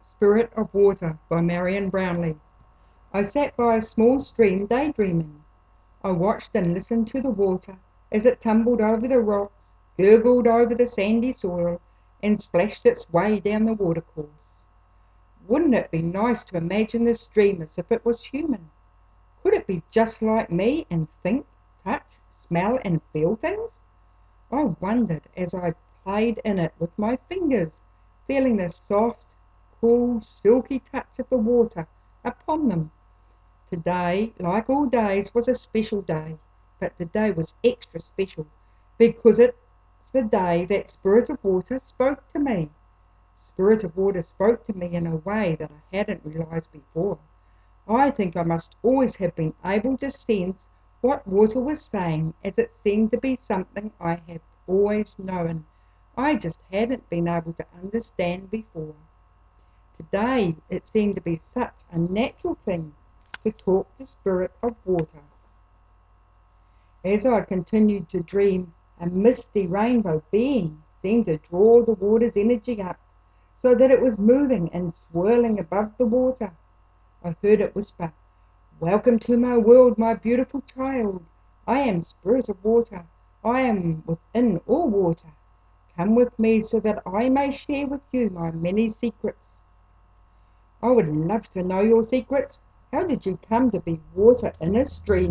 Spirit of Water by Marion Brownlee. I sat by a small stream daydreaming. I watched and listened to the water as it tumbled over the rocks, gurgled over the sandy soil, and splashed its way down the watercourse. Wouldn't it be nice to imagine the stream as if it was human? Could it be just like me and think, touch, smell, and feel things? I wondered as I played in it with my fingers, feeling the soft, cool, silky touch of the water upon them. Today, like all days, was a special day, but today was extra special because it's the day that Spirit of Water spoke to me. Spirit of Water spoke to me in a way that I hadn't realized before. I think I must always have been able to sense what water was saying, as it seemed to be something I have always known. I just hadn't been able to understand before. Today it seemed to be such a natural thing to talk to Spirit of Water. As I continued to dream, a misty rainbow being seemed to draw the water's energy up, so that it was moving and swirling above the water. I heard it whisper, "Welcome to my world, my beautiful child. I am Spirit of Water. I am within all water. Come with me so that I may share with you my many secrets." I would love to know your secrets. How did you come to be water in a stream?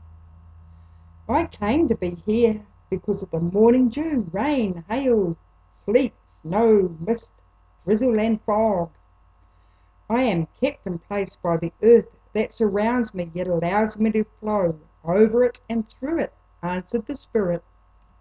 I came to be here because of the morning dew, rain, hail, sleet, snow, mist, drizzle, and fog. I am kept in place by the earth that surrounds me, yet allows me to flow over it and through it, answered the Spirit.